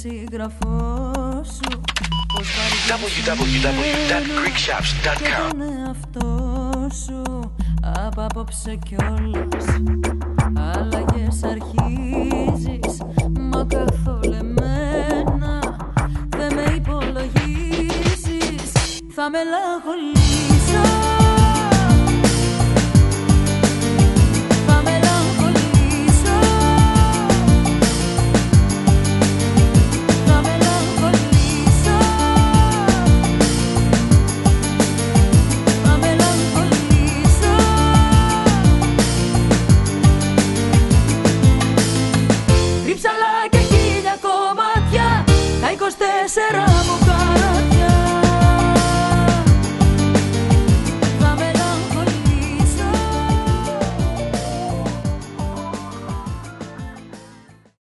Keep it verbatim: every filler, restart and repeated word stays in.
σύγγραφό σου. double-u double-u double-u dot greek shops dot com. τον εαυτό σου απ' απόψε κιόλας αλλαγές αρχίζεις, μα καθόλου εμένα δεν με υπολογίζεις. Θα μελαγχολήσω, θα μελαγχολήσω, θα μελαγχολήσω, θα μελαγχολήσω. Τρίψαλα και χίλια κομμάτια, τα είκοσι τέσσερα